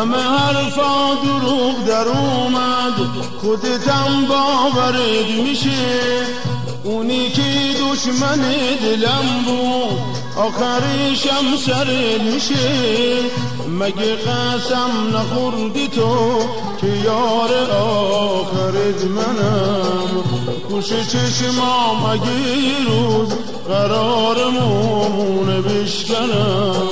همه حرفا دروغ در اومد، خودتم باورت میشه. اونی که دشمن دلم بود آخرشم سرت میشه. مگه قسم نخوردی تو که یار آخرت منم؟ گوش چشمام اگه یه روز قرارمونه بشکنم.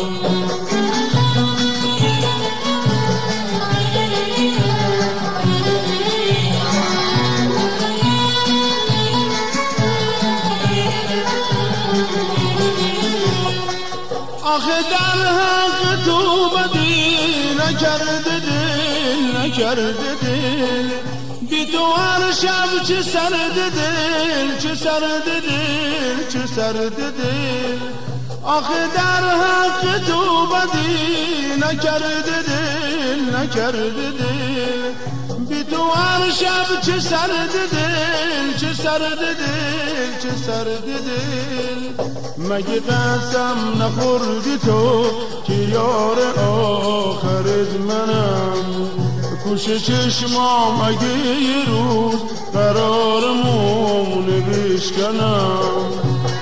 آخه در حق تو بدی نکرده دل، نکرده دل. بی تو هر شب چه سرد دل، چه سرد دل، چه سرد دل. آخه در حق تو بدی نکرده دل، نکرده دل. بی تو هر شب چه سرد دل، چه سرد دل، چه سرد دل. مگه قسم نخوردی تو که یار آخرت منم؟ گوش چشمام اگه یه روز قرارمونه بشکنم.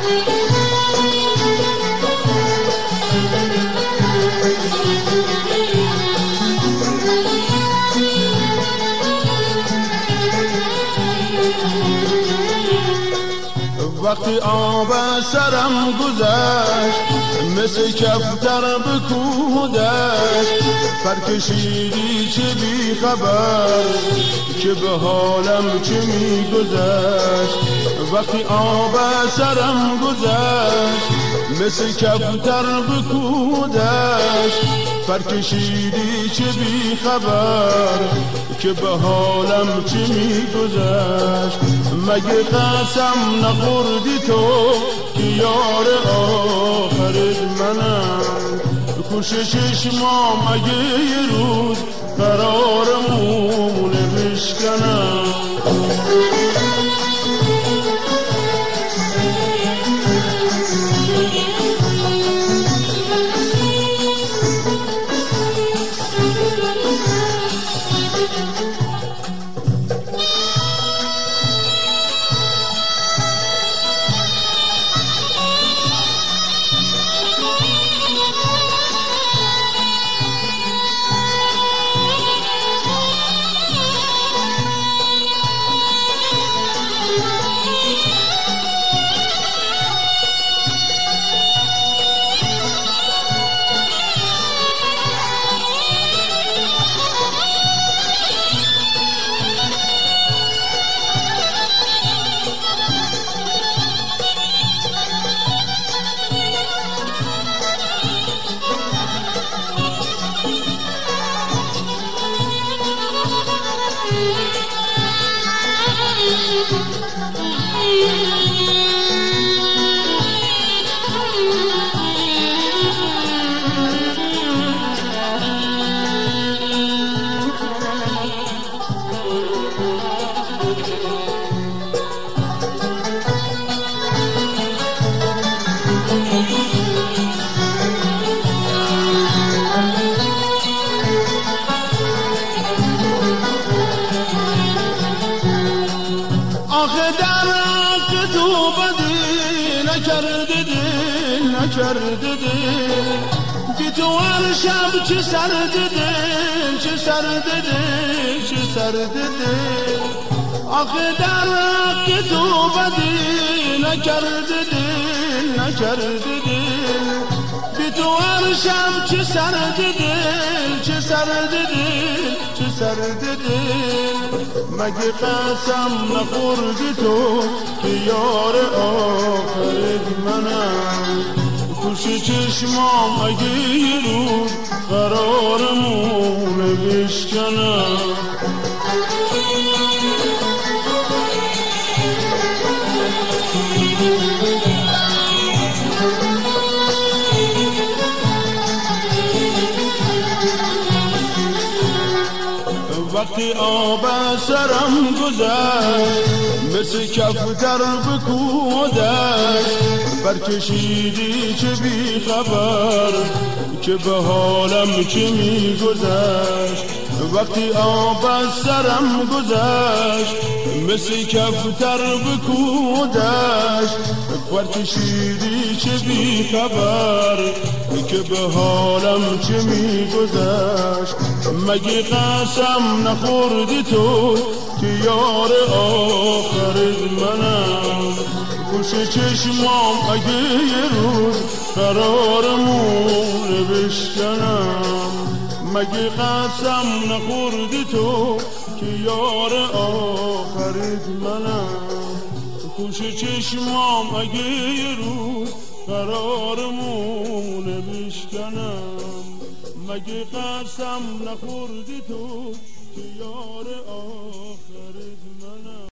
وقتی آب سرم گذشت مثل کفتر به کوه دشت، پرکشیدی چه بی خبر که به حالم چه می گذشت. وقتی آب سرم گذشت مثل کفتر به کوه دشت، پرکشیدی چه بی خبر که به حالم چه می گذشت. مگه قسم نخوردی تو که یار آخرت منم؟ گوش چشمام اگه یه روز قرارمونه بشکنم. آخه در حق تو بدی نکرده دل، نکرده دل. بی تو هر شب چه سرد دل، چه سرد دل، چه سرد دل. آخه در حق تو بدی نکرده دل، نکرده دل. بی تو هر شب چه سرد دل، چه سرد دل، چه سرد دل. مگه قسم نخوردی تو که یار آخرت منم؟ گوش چشمام اگه یه روز قرارمونه بشکنم. وقتی آب سرم گذشت مثل کفتر به کودک برکشیدی چه بی خبر که به حالم چه می گذشت وقتی آب سرم گذشت مثل کفتر به کودک برکشیدی چه بی خبر که به حالم چه می گذشت مگه قسم نخوردی تو که یار آخرت منم گوش چشمام اگه یه روز قرارمون بشکنم مگه قسم نخوردی تو که یار آخرت منم گوش چشمام اگه یه روز قرارمون بشکنم مگه قسم نخوردی تو که یار آخرت